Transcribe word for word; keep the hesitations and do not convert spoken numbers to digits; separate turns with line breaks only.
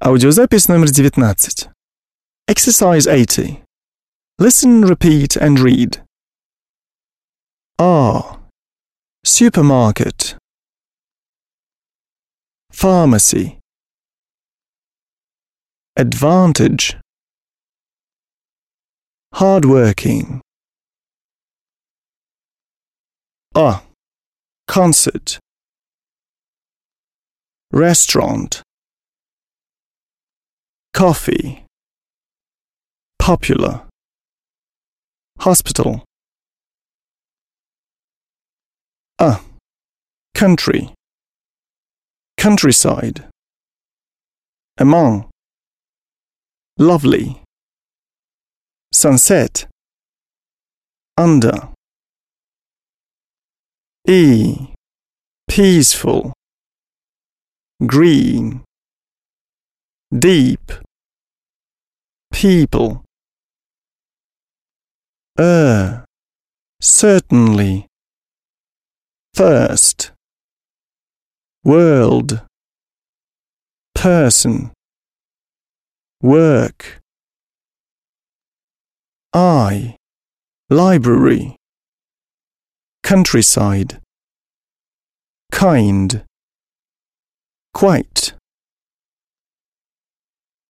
Аудиозапись номер девятнадцать. Exercise eighty. Listen, repeat and read. R. Supermarket. Pharmacy. Advantage. Hardworking. A. Concert. Restaurant. Coffee. Popular. Hospital. A. Country. Countryside. Among. Lovely. Sunset. Under. E. Peaceful. Green. Deep. People. Er. Certainly. First. World. Person. Work. I. Library. Countryside. Kind. Quite.